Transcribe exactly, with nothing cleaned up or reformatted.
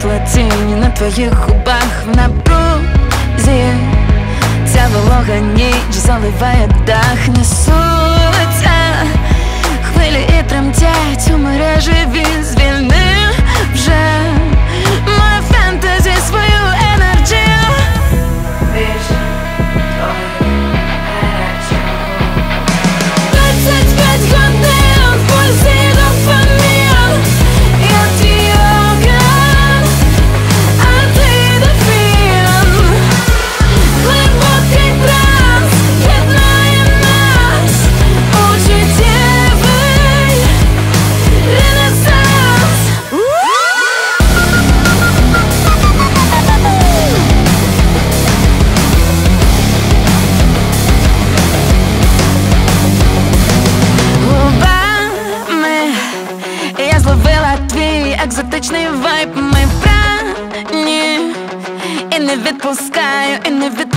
світла тінь на твоїх губах в напрузі. Ця волога ніч заливає дах, несуться хвилі і тремтять у мережеві. Звільни вже моє фентезі свою енергію. Більше двадцять п'ять годин в пульсі дофамін. Я твій орган, а ти дофін. Глибокий транс єднає нас у життєвий ренесанс. Губами я зловила твій екзотичний вайб. Ми вбрані і не відпускаю, і не відпускаю.